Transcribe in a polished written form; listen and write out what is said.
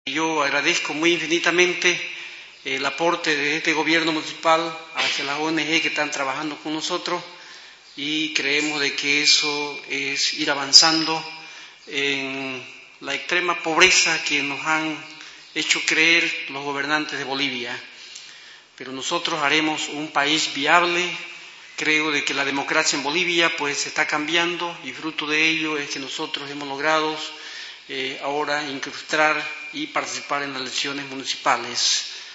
Yo agradezco muy infinitamente el aporte de este gobierno municipal hacia las ONG que están trabajando con nosotros y creemos de que eso es ir avanzando en la extrema pobreza que nos han hecho creer los gobernantes de Bolivia. Pero nosotros haremos un país viable. Creo de que la democracia en Bolivia pues está cambiando y fruto de ello es que nosotros hemos logrado ahora incrustar y participar en las elecciones municipales.